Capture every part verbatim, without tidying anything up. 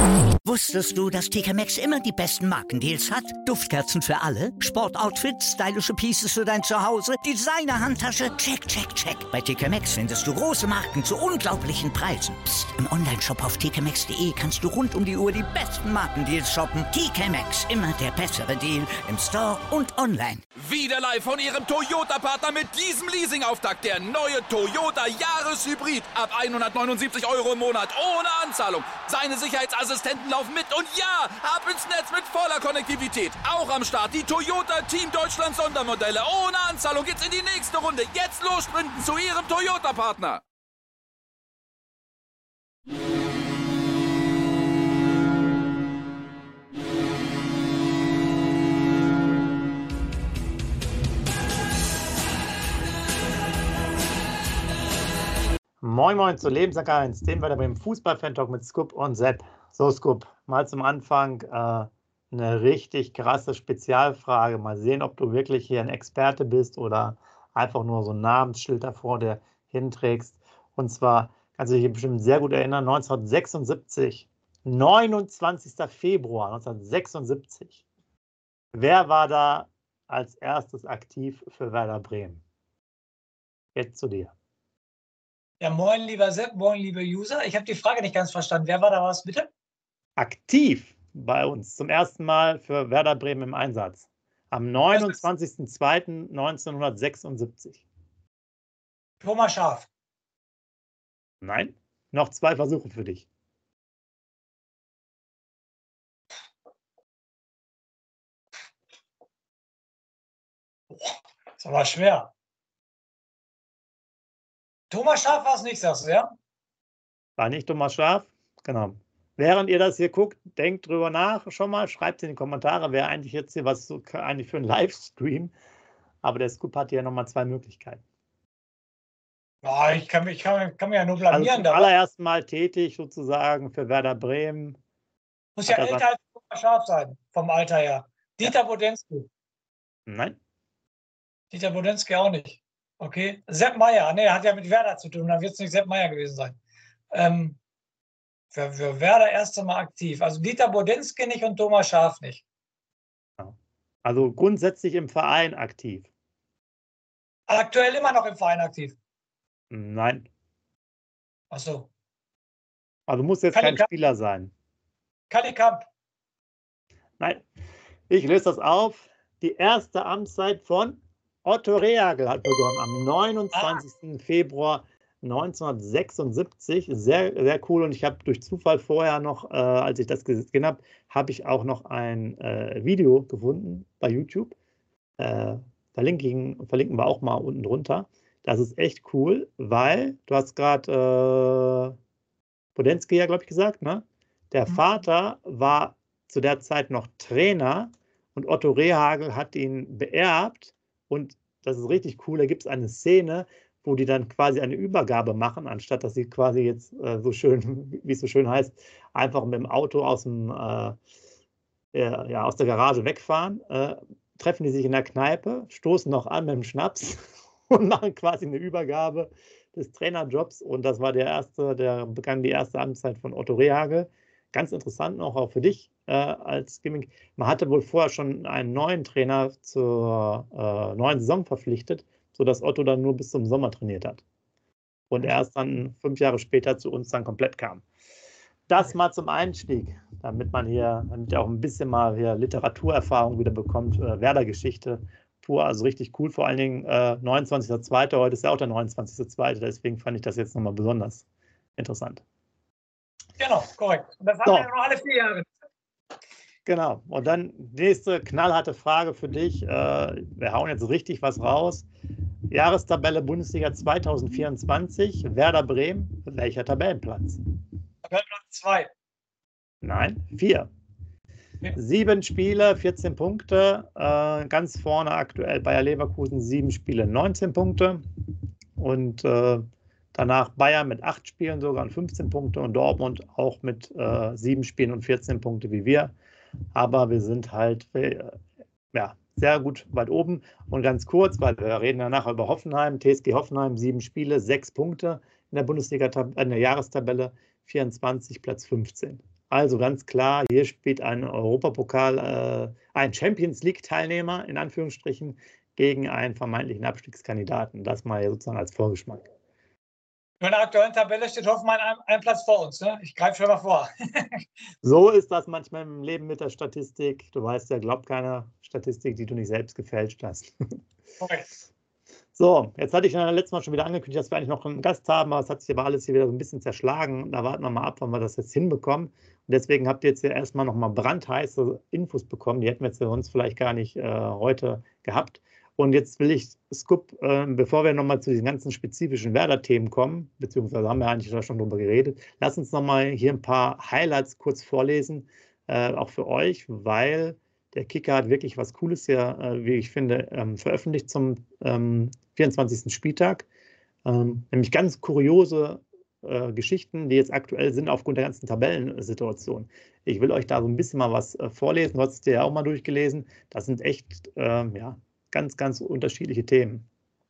Wusstest du, dass T K Maxx immer die besten Markendeals hat? Duftkerzen für alle, Sportoutfits, stylische Pieces für dein Zuhause, Designer-Handtasche, check, check, check. Bei T K Maxx findest du große Marken zu unglaublichen Preisen. Psst. Im Onlineshop auf t k maxx punkt d e kannst du rund um die Uhr die besten Markendeals shoppen. T K Maxx, immer der bessere Deal im Store und online. Wieder live von Ihrem Toyota-Partner mit diesem Leasing-Auftakt. Der neue Toyota Jahreshybrid. Ab hundertneunundsiebzig Euro im Monat. Ohne Anzahlung. Seine Sicherheitsassistenten laufen mit. Und ja, ab ins Netz mit voller Konnektivität. Auch am Start die Toyota Team Deutschland Sondermodelle. Ohne Anzahlung geht's in die nächste Runde. Jetzt los sprinten zu Ihrem Toyota-Partner. Moin Moin zu Lebensacker eins, dem wir beim Fußball-Fan-Talk mit Scoop und Sepp. So Scoop, mal zum Anfang äh, eine richtig krasse Spezialfrage. Mal sehen, ob du wirklich hier ein Experte bist oder einfach nur so ein Namensschild davor, der hinträgst. Und zwar kannst du dich bestimmt sehr gut erinnern, neunzehnhundertsechsundsiebzig, neunundzwanzigster Februar neunzehnhundertsechsundsiebzig. Wer war da als erstes aktiv für Werder Bremen? Jetzt zu dir. Ja, moin, lieber Sepp, moin, liebe User. Ich habe die Frage nicht ganz verstanden. Wer war da was, bitte? Aktiv bei uns zum ersten Mal für Werder Bremen im Einsatz. Am neunundzwanzigster zweiter neunzehnhundertsechsundsiebzig. Thomas Schaaf. Nein, noch zwei Versuche für dich. Das ist aber schwer. Thomas Schaaf war es nicht, sagst du, ja? War nicht Thomas Schaaf? Genau. Während ihr das hier guckt, denkt drüber nach schon mal, schreibt in die Kommentare, wer eigentlich jetzt hier was so eigentlich für einen Livestream. Aber der Scoop hat hier nochmal zwei Möglichkeiten. Oh, ich kann, mich, kann, kann mich ja nur blamieren. Also zum allerersten Mal tätig sozusagen für Werder Bremen. Muss ja älter als Thomas Schaaf sein, vom Alter her. Dieter ja. Bodensky. Nein. Dieter Bodensky auch nicht. Okay. Sepp Meier. Nee, hat ja mit Werder zu tun. Dann wird es nicht Sepp Meier gewesen sein. Ähm, für, für Werder erst einmal aktiv. Also Dieter Bodensky nicht und Thomas Schaaf nicht. Also grundsätzlich im Verein aktiv. Aktuell immer noch im Verein aktiv. Nein. Ach so. Also muss jetzt kein Spieler sein. Kalli Kamp. Nein. Ich löse das auf. Die erste Amtszeit von Otto Rehhagel hat begonnen am neunundzwanzigster Februar neunzehnhundertsechsundsiebzig. Sehr, sehr cool. Und ich habe durch Zufall vorher noch, äh, als ich das gesehen habe, habe ich auch noch ein äh, Video gefunden bei YouTube. Äh, verlinken, verlinken wir auch mal unten drunter. Das ist echt cool, weil du hast gerade äh, Bodensky ja, glaube ich, gesagt, ne? Der mhm. Vater war zu der Zeit noch Trainer und Otto Rehhagel hat ihn beerbt. Und das ist richtig cool, da gibt es eine Szene, wo die dann quasi eine Übergabe machen, anstatt dass sie quasi jetzt äh, so schön, wie es so schön heißt, einfach mit dem Auto aus, dem, äh, äh, ja, aus der Garage wegfahren, äh, treffen die sich in der Kneipe, stoßen noch an mit dem Schnaps und machen quasi eine Übergabe des Trainerjobs. Und das war der erste, der begann die erste Amtszeit von Otto Rehhagel. Ganz interessant noch auch für dich äh, als Gimmick. Man hatte wohl vorher schon einen neuen Trainer zur äh, neuen Saison verpflichtet, sodass Otto dann nur bis zum Sommer trainiert hat. Und erst dann fünf Jahre später zu uns dann komplett kam. Das mal zum Einstieg, damit man hier, damit ihr auch ein bisschen mal hier Literaturerfahrung wieder bekommt, äh, Werder-Geschichte pur, also richtig cool. Vor allen Dingen äh, neunundzwanzigster zweiter Heute ist ja auch der neunundzwanzigster zweite Deswegen fand ich das jetzt nochmal besonders interessant. Genau, korrekt. Und das haben so. wir ja noch alle vier Jahre. Genau. Und dann nächste knallharte Frage für dich. Äh, wir hauen jetzt richtig was raus. Jahrestabelle Bundesliga zweitausendvierundzwanzig. Werder Bremen. Welcher Tabellenplatz? Tabellenplatz zwei. Nein, vier. Okay. Sieben Spiele, vierzehn Punkte. Äh, ganz vorne aktuell Bayer Leverkusen, sieben Spiele, neunzehn Punkte. Und äh, danach Bayern mit acht Spielen sogar und fünfzehn Punkte und Dortmund auch mit äh, sieben Spielen und vierzehn Punkte wie wir. Aber wir sind halt äh, ja, sehr gut weit oben. Und ganz kurz, weil wir reden ja nachher über Hoffenheim, T S G Hoffenheim, sieben Spiele, sechs Punkte in der Bundesliga, in der Jahrestabelle, vierundzwanzig, Platz fünfzehn. Also ganz klar, hier spielt ein Europapokal, äh, ein Champions League-Teilnehmer in Anführungsstrichen gegen einen vermeintlichen Abstiegskandidaten. Das mal sozusagen als Vorgeschmack. In der aktuellen Tabelle steht Hoffenheim ein, ein Platz vor uns. Ne? Ich greife schon mal vor. So ist das manchmal im Leben mit der Statistik. Du weißt ja, glaub keine Statistik, die du nicht selbst gefälscht hast. Okay. So, jetzt hatte ich ja letztes Mal schon wieder angekündigt, dass wir eigentlich noch einen Gast haben, aber es hat sich aber alles hier wieder so ein bisschen zerschlagen. Da warten wir mal ab, wann wir das jetzt hinbekommen. Und deswegen habt ihr jetzt hier erstmal nochmal brandheiße Infos bekommen. Die hätten wir jetzt sonst vielleicht gar nicht äh, heute gehabt. Und jetzt will ich, Scoop, äh, bevor wir nochmal zu diesen ganzen spezifischen Werder-Themen kommen, beziehungsweise haben wir eigentlich schon drüber geredet, lass uns nochmal hier ein paar Highlights kurz vorlesen, äh, auch für euch, weil der Kicker hat wirklich was Cooles hier, äh, wie ich finde, ähm, veröffentlicht zum ähm, vierundzwanzigsten Spieltag. Ähm, nämlich ganz kuriose äh, Geschichten, die jetzt aktuell sind aufgrund der ganzen Tabellensituation. Ich will euch da so ein bisschen mal was äh, vorlesen. Du hast es dir ja auch mal durchgelesen. Das sind echt äh, ja, ganz, ganz unterschiedliche Themen.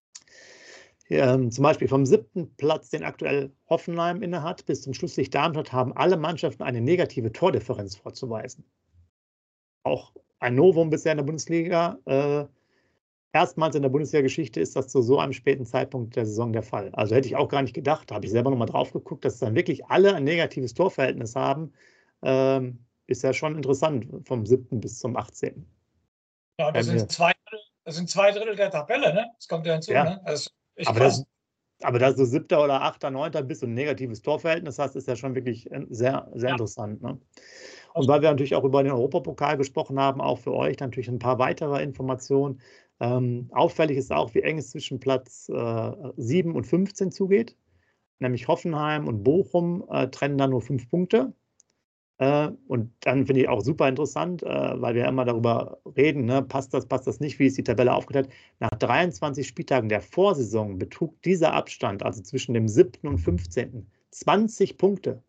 Ähm, zum Beispiel vom siebten Platz, den aktuell Hoffenheim innehat, bis zum Schlusslicht Darmstadt haben alle Mannschaften eine negative Tordifferenz vorzuweisen. Auch ein Novum bisher in der Bundesliga. Äh, erstmals in der Bundesliga-Geschichte ist das zu so einem späten Zeitpunkt der Saison der Fall. Also hätte ich auch gar nicht gedacht, da habe ich selber nochmal drauf geguckt, dass dann wirklich alle ein negatives Torverhältnis haben. Ähm, ist ja schon interessant, vom siebten bis zum achtzehnten Ja, das sind, zwei, das sind zwei Drittel der Tabelle, ne? Das kommt ja hinzu, ja. ne? Das ist echt aber, krass. das, aber dass du siebter oder achter, neunter bist und ein negatives Torverhältnis hast, ist ja schon wirklich sehr, sehr ja. interessant. Ne? Und weil wir natürlich auch über den Europapokal gesprochen haben, auch für euch natürlich ein paar weitere Informationen. Ähm, auffällig ist auch, wie eng es zwischen Platz äh, sieben und fünfzehn zugeht. Nämlich Hoffenheim und Bochum äh, trennen da nur fünf Punkte. Äh, und dann finde ich auch super interessant, äh, weil wir immer darüber reden, ne, passt das, passt das nicht, wie ist die Tabelle aufgeteilt. Nach dreiundzwanzig Spieltagen der Vorsaison betrug dieser Abstand, also zwischen dem siebten und fünfzehnten zwanzig Punkte.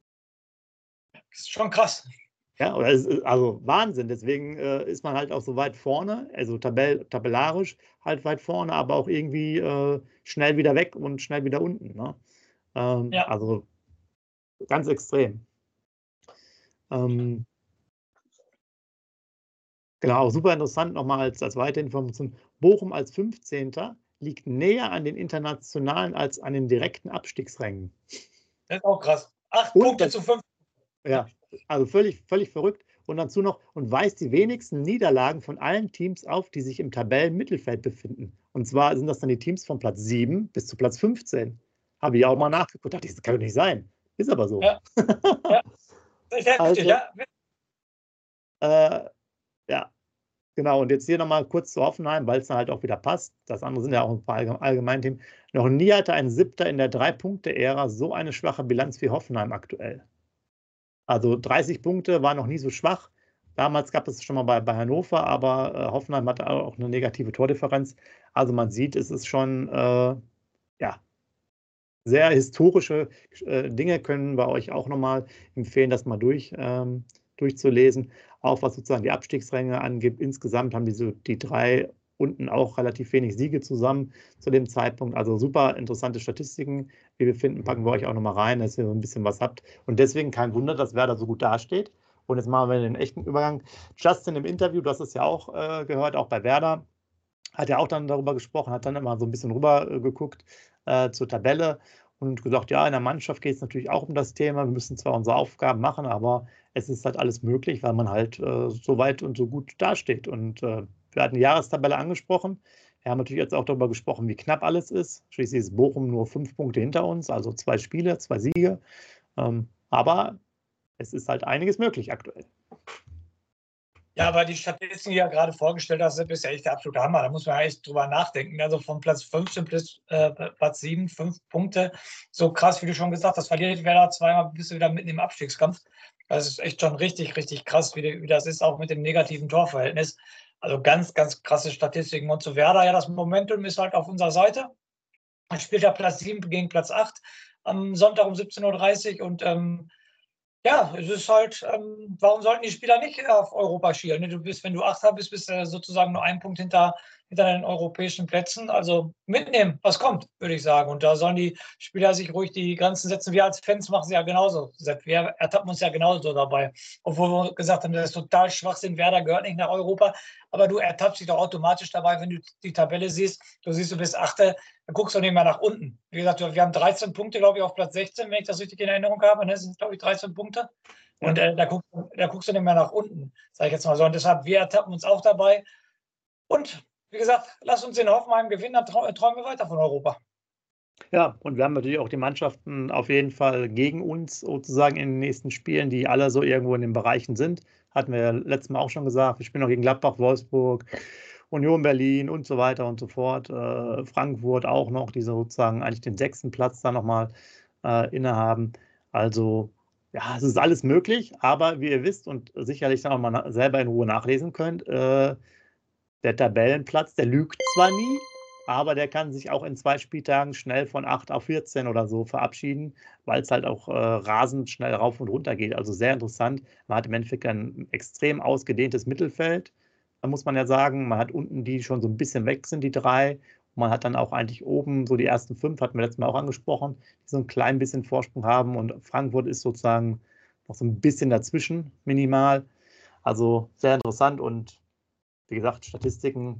Das ist schon krass. Ja, oder ist, also Wahnsinn. Deswegen äh, ist man halt auch so weit vorne, also tabell, tabellarisch halt weit vorne, aber auch irgendwie äh, schnell wieder weg und schnell wieder unten. Ne? Ähm, ja. Also ganz extrem. Ähm, genau, auch super interessant nochmal als, als weitere Information. Bochum als fünfzehnter liegt näher an den internationalen als an den direkten Abstiegsrängen. Das ist auch krass. Acht Punkte zu fünf. Ja, also völlig, völlig verrückt. Und dazu noch, und weist die wenigsten Niederlagen von allen Teams auf, die sich im Tabellenmittelfeld befinden. Und zwar sind das dann die Teams von Platz sieben bis zu Platz fünfzehn. Habe ich auch mal nachgeguckt. Dachte, das kann doch nicht sein. Ist aber so. Ja, ja. Also, ja. Äh, ja, genau. Und jetzt hier nochmal kurz zu Hoffenheim, weil es dann halt auch wieder passt. Das andere sind ja auch ein paar Allgemeinthemen. Noch nie hatte ein Siebter in der Drei-Punkte-Ära so eine schwache Bilanz wie Hoffenheim aktuell. Also dreißig Punkte war noch nie so schwach. Damals gab es schon mal bei, bei Hannover, aber äh, Hoffenheim hatte auch eine negative Tordifferenz. Also man sieht, es ist schon äh, ja, sehr historische äh, Dinge, können wir euch auch nochmal empfehlen, das mal durch, ähm, durchzulesen. Auch was sozusagen die Abstiegsränge angeht. Insgesamt haben diese, die drei unten auch relativ wenig Siege zusammen zu dem Zeitpunkt. Also super interessante Statistiken, wie wir finden, packen wir euch auch nochmal rein, dass ihr so ein bisschen was habt. Und deswegen kein Wunder, dass Werder so gut dasteht. Und jetzt machen wir den echten Übergang. Justin im Interview, du hast es ja auch äh, gehört, auch bei Werder, hat ja auch dann darüber gesprochen, hat dann immer so ein bisschen rüber äh, geguckt äh, zur Tabelle und gesagt, ja, in der Mannschaft geht es natürlich auch um das Thema. Wir müssen zwar unsere Aufgaben machen, aber es ist halt alles möglich, weil man halt äh, so weit und so gut dasteht. Und äh, wir hatten die Jahrestabelle angesprochen. Wir haben natürlich jetzt auch darüber gesprochen, wie knapp alles ist. Schließlich ist Bochum nur fünf Punkte hinter uns, also zwei Spiele, zwei Siege. Ähm, aber es ist halt einiges möglich aktuell. Ja, aber die Statistiken, die du ja gerade vorgestellt hast, ist ja echt der absolute Hammer. Da muss man ja echt drüber nachdenken. Also von Platz fünfzehn bis äh, Platz sieben, fünf Punkte. So krass, wie du schon gesagt hast, verliert Werder zweimal, bist du wieder mitten im Abstiegskampf. Das ist echt schon richtig, richtig krass, wie, wie das ist, auch mit dem negativen Torverhältnis. Also ganz, ganz krasse Statistiken. Und zu Werder, ja, das Momentum ist halt auf unserer Seite. Man spielt ja Platz sieben gegen Platz acht am Sonntag um siebzehn Uhr dreißig. Und ähm, ja, es ist halt, ähm, warum sollten die Spieler nicht auf Europa schielen? Du bist, wenn du Achter bist, bist du sozusagen nur einen Punkt hinter, hinter den europäischen Plätzen. Also mitnehmen, was kommt, würde ich sagen. Und da sollen die Spieler sich ruhig die Grenzen setzen. Wir als Fans machen sie ja genauso. Wir ertappen uns ja genauso dabei. Obwohl wir gesagt haben, das ist total Schwachsinn. Werder gehört nicht nach Europa. Aber du ertappst dich doch automatisch dabei, wenn du die Tabelle siehst. Du siehst, du bist Achte, dann guckst du nicht mehr nach unten. Wie gesagt, wir haben dreizehn Punkte, glaube ich, auf Platz sechzehn, wenn ich das richtig in Erinnerung habe. Das sind, glaube ich, dreizehn Punkte. Und äh, da, guckst, da guckst du nicht mehr nach unten, sage ich jetzt mal so. Und deshalb, wir ertappen uns auch dabei. Und wie gesagt, lass uns in Hoffenheim gewinnen, dann träumen wir weiter von Europa. Ja, und wir haben natürlich auch die Mannschaften auf jeden Fall gegen uns sozusagen in den nächsten Spielen, die alle so irgendwo in den Bereichen sind. Hatten wir ja letztes Mal auch schon gesagt. Wir spielen noch gegen Gladbach, Wolfsburg, Union Berlin und so weiter und so fort. Äh, Frankfurt auch noch, die sozusagen eigentlich den sechsten Platz da nochmal äh, innehaben. Also ja, es ist alles möglich, aber wie ihr wisst und sicherlich dann auch mal selber in Ruhe nachlesen könnt, äh, der Tabellenplatz, der lügt zwar nie, aber der kann sich auch in zwei Spieltagen schnell von acht auf vierzehn oder so verabschieden, weil es halt auch äh, rasend schnell rauf und runter geht. Also sehr interessant. Man hat im Endeffekt ein extrem ausgedehntes Mittelfeld, da muss man ja sagen. Man hat unten die schon so ein bisschen weg sind, die drei. Man hat dann auch eigentlich oben so die ersten fünf, hatten wir letztes Mal auch angesprochen, die so ein klein bisschen Vorsprung haben. Und Frankfurt ist sozusagen noch so ein bisschen dazwischen, minimal. Also sehr interessant und wie gesagt, Statistiken.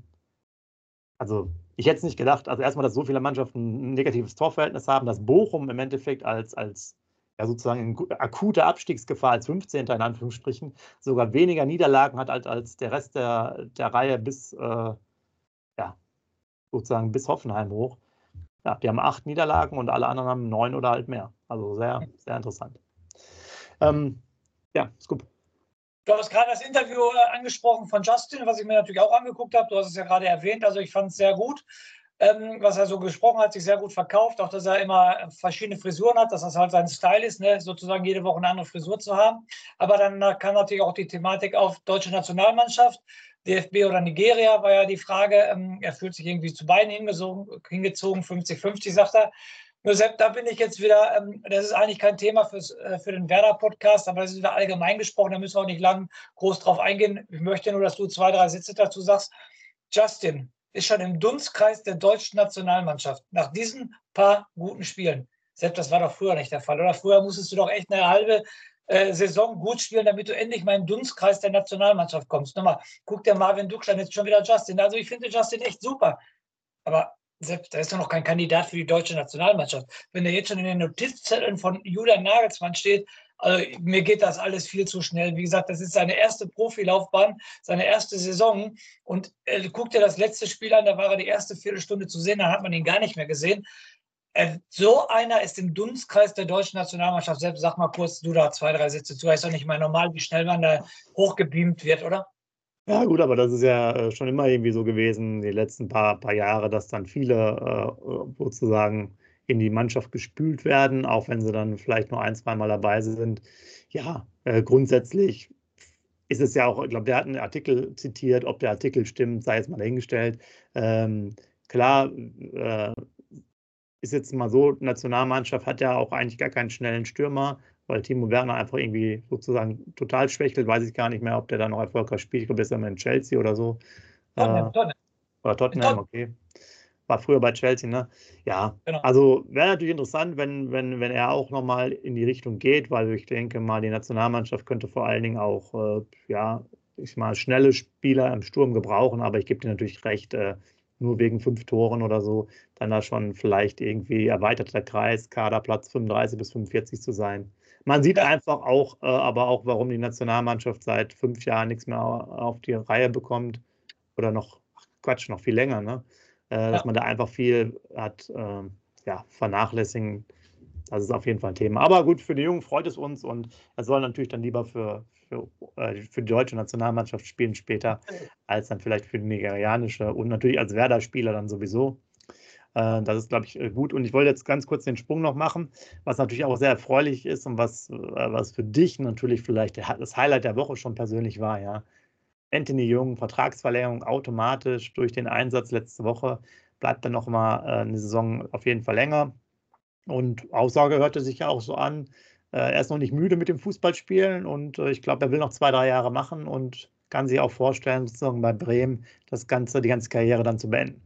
Also ich hätte es nicht gedacht, also erstmal, dass so viele Mannschaften ein negatives Torverhältnis haben, dass Bochum im Endeffekt als, als ja sozusagen in akuter Abstiegsgefahr als fünfzehnter in Anführungsstrichen sogar weniger Niederlagen hat als, als der Rest der, der Reihe bis, äh, ja, sozusagen bis Hoffenheim hoch. Ja, die haben acht Niederlagen und alle anderen haben neun oder halt mehr. Also sehr, sehr interessant. Ähm, ja, Scoop. Du hast gerade das Interview angesprochen von Justin, was ich mir natürlich auch angeguckt habe. Du hast es ja gerade erwähnt, also ich fand es sehr gut. Ähm, was er so gesprochen hat, sich sehr gut verkauft. Auch, dass er immer verschiedene Frisuren hat, dass das halt sein Style ist, ne? Sozusagen jede Woche eine andere Frisur zu haben. Aber dann kam natürlich auch die Thematik auf deutsche Nationalmannschaft. D F B oder Nigeria war ja die Frage. Ähm, er fühlt sich irgendwie zu beiden hingezogen, hingezogen fünfzig fünfzig, sagt er. Nur Sepp, da bin ich jetzt wieder, ähm, das ist eigentlich kein Thema fürs, äh, für den Werder-Podcast, aber das ist wieder allgemein gesprochen, da müssen wir auch nicht lang groß drauf eingehen. Ich möchte nur, dass du zwei, drei Sätze dazu sagst. Justin ist schon im Dunstkreis der deutschen Nationalmannschaft nach diesen paar guten Spielen. Sepp, das war doch früher nicht der Fall, oder? Früher musstest du doch echt eine halbe äh, Saison gut spielen, damit du endlich mal in den Dunstkreis der Nationalmannschaft kommst. Nochmal, guck dir Marvin Dukschan jetzt schon wieder Justin. Also ich finde Justin echt super, aber Sepp, da ist doch noch kein Kandidat für die deutsche Nationalmannschaft. Wenn der jetzt schon in den Notizzetteln von Julian Nagelsmann steht, also mir geht das alles viel zu schnell. Wie gesagt, das ist seine erste Profilaufbahn, seine erste Saison. Und äh, guck dir das letzte Spiel an, da war er die erste Viertelstunde zu sehen, dann hat man ihn gar nicht mehr gesehen. Äh, so einer ist im Dunstkreis der deutschen Nationalmannschaft. Selbst sag mal kurz, du da zwei, drei Sätze zu. Ist doch nicht mal normal, wie schnell man da hochgebeamt wird, oder? Ja gut, aber das ist ja schon immer irgendwie so gewesen, die letzten paar, paar Jahre, dass dann viele äh, sozusagen in die Mannschaft gespült werden, auch wenn sie dann vielleicht nur ein, zweimal dabei sind. Ja, äh, grundsätzlich ist es ja auch, ich glaube, der hat einen Artikel zitiert, ob der Artikel stimmt, sei jetzt mal dahingestellt. Ähm, klar, äh, ist jetzt mal so, Nationalmannschaft hat ja auch eigentlich gar keinen schnellen Stürmer, weil Timo Werner einfach irgendwie sozusagen total schwächelt, weiß ich gar nicht mehr, ob der da noch erfolgreich spielt. Ich glaube, ist er mal in Chelsea oder so. Tottenham, Äh, Tottenham. Oder Tottenham, okay. War früher bei Chelsea, ne? Ja, Genau. Also wäre natürlich interessant, wenn, wenn, wenn er auch nochmal in die Richtung geht, weil ich denke mal, die Nationalmannschaft könnte vor allen Dingen auch, äh, ja, ich mal schnelle Spieler im Sturm gebrauchen, aber ich gebe dir natürlich recht, äh, nur wegen fünf Toren oder so, dann da schon vielleicht irgendwie erweiterter Kreis, Kaderplatz fünfunddreißig bis fünfundvierzig zu sein. Man sieht Ja. einfach auch, äh, aber auch, warum die Nationalmannschaft seit fünf Jahren nichts mehr auf die Reihe bekommt oder noch, ach Quatsch, noch viel länger, ne? Äh, dass Ja. man da einfach viel hat, äh, ja, vernachlässigen. Das ist auf jeden Fall ein Thema. Aber gut, für die Jungen freut es uns und er soll natürlich dann lieber für, für, äh, für die deutsche Nationalmannschaft spielen später, als dann vielleicht für die nigerianische und natürlich als Werder-Spieler dann sowieso. Äh, das ist, glaube ich, gut. Und ich wollte jetzt ganz kurz den Sprung noch machen, was natürlich auch sehr erfreulich ist und was, äh, was für dich natürlich vielleicht der, das Highlight der Woche schon persönlich war, ja. Anthony Jung, Vertragsverlängerung automatisch durch den Einsatz letzte Woche, bleibt dann noch mal äh, eine Saison auf jeden Fall länger. Und Aussage hörte sich ja auch so an, äh, er ist noch nicht müde mit dem Fußballspielen und äh, ich glaube, er will noch zwei, drei Jahre machen und kann sich auch vorstellen, sozusagen bei Bremen das Ganze, die ganze Karriere dann zu beenden.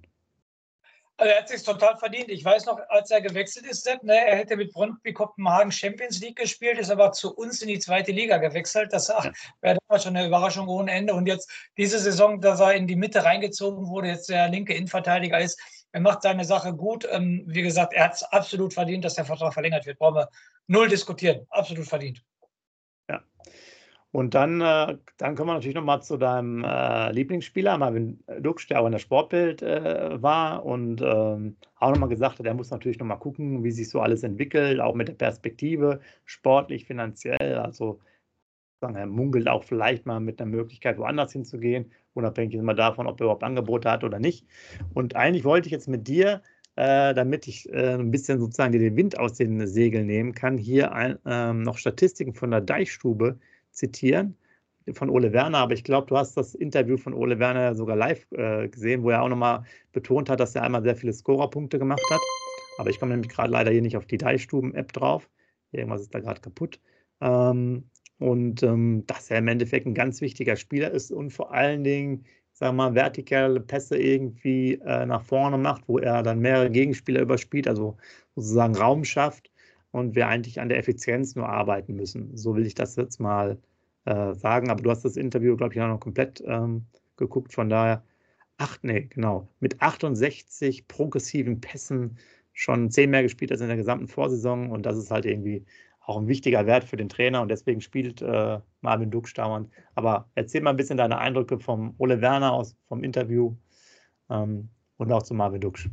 Also er hat sich total verdient. Ich weiß noch, als er gewechselt ist, Sepp, ne, er hätte mit Brøndby Kopenhagen Champions League gespielt, ist aber zu uns in die zweite Liga gewechselt. Das ja. wäre damals schon eine Überraschung ohne Ende. Und jetzt diese Saison, dass er in die Mitte reingezogen wurde, jetzt der linke Innenverteidiger ist, er macht seine Sache gut. Ähm, wie gesagt, er hat es absolut verdient, dass der Vertrag verlängert wird. Brauchen wir null diskutieren. Absolut verdient. Ja. Und dann, äh, dann kommen wir natürlich nochmal zu deinem äh, Lieblingsspieler, Marvin Duksch, der auch in der Sportbild äh, war und ähm, auch nochmal gesagt hat, er muss natürlich nochmal gucken, wie sich so alles entwickelt, auch mit der Perspektive, sportlich, finanziell. Also sagen, er munkelt auch vielleicht mal mit einer Möglichkeit, woanders hinzugehen, unabhängig immer davon, ob er überhaupt Angebote hat oder nicht. Und eigentlich wollte ich jetzt mit dir, äh, damit ich äh, ein bisschen sozusagen den Wind aus den Segeln nehmen kann, hier ein, äh, noch Statistiken von der Deichstube zitieren von Ole Werner, aber ich glaube, du hast das Interview von Ole Werner sogar live äh, gesehen, wo er auch nochmal betont hat, dass er einmal sehr viele Scorerpunkte gemacht hat. Aber ich komme nämlich gerade leider hier nicht auf die Deichstuben-App drauf. Irgendwas ist da gerade kaputt. Ähm, und ähm, dass er im Endeffekt ein ganz wichtiger Spieler ist und vor allen Dingen, sagen wir mal, vertikale Pässe irgendwie äh, nach vorne macht, wo er dann mehrere Gegenspieler überspielt, also sozusagen Raum schafft. Und wir eigentlich an der Effizienz nur arbeiten müssen. So will ich das jetzt mal äh, sagen. Aber du hast das Interview, glaube ich, auch noch komplett ähm, geguckt. Von daher, ach nee, genau, mit achtundsechzig progressiven Pässen schon zehn mehr gespielt als in der gesamten Vorsaison. Und das ist halt irgendwie auch ein wichtiger Wert für den Trainer. Und deswegen spielt äh, Marvin Duksch dauernd. Aber erzähl mal ein bisschen deine Eindrücke vom Ole Werner aus, vom Interview ähm, und auch zu Marvin Duksch.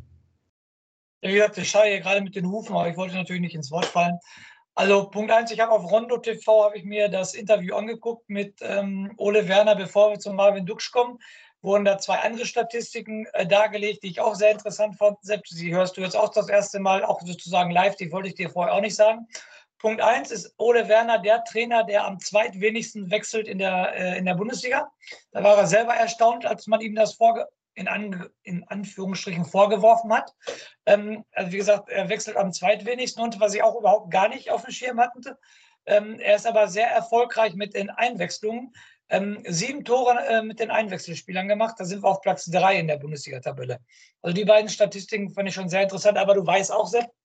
Wie gesagt, ich schaue hier gerade mit den Hufen, aber ich wollte natürlich nicht ins Wort fallen. Also Punkt eins, ich habe auf Rondo T V habe ich mir das Interview angeguckt mit ähm, Ole Werner, bevor wir zu Marvin Duksch kommen. Wurden da zwei andere Statistiken äh, dargelegt, die ich auch sehr interessant fand. Selbst die hörst du jetzt auch das erste Mal, auch sozusagen live, die wollte ich dir vorher auch nicht sagen. Punkt eins ist Ole Werner der Trainer, der am zweitwenigsten wechselt in der, äh, in der Bundesliga. Da war er selber erstaunt, als man ihm das vorge In, an, in Anführungsstrichen vorgeworfen hat. Ähm, also wie gesagt, er wechselt am zweitwenigsten und was ich auch überhaupt gar nicht auf dem Schirm hatte. Ähm, er ist aber sehr erfolgreich mit den Einwechslungen. Ähm, sieben Tore äh, mit den Einwechselspielern gemacht. Da sind wir auf Platz drei in der Bundesliga-Tabelle. Also die beiden Statistiken fand ich schon sehr interessant. Aber du weißt auch, Sepp,